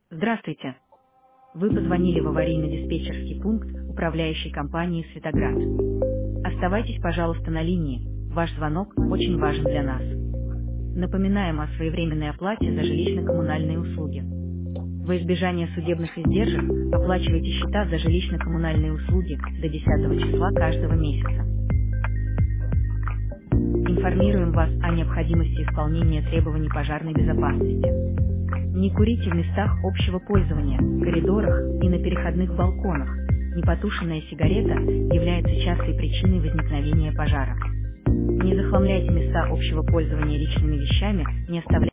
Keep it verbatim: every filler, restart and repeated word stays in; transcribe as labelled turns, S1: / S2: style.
S1: Здравствуйте. Вы позвонили в аварийно-диспетчерский пункт управляющей компании «Светоград». Оставайтесь, пожалуйста, на линии. Ваш звонок очень важен для нас. Напоминаем о своевременной оплате за жилищно-коммунальные услуги. Во избежание судебных издержек оплачивайте счета за жилищно-коммунальные услуги до десятого числа каждого месяца. Информируем вас о необходимости исполнения требований пожарной безопасности. Не курите в местах общего пользования, коридорах и на переходных балконах. Непотушенная сигарета является частой причиной возникновения пожара. Не захламляйте места общего пользования личными вещами, не оставляйте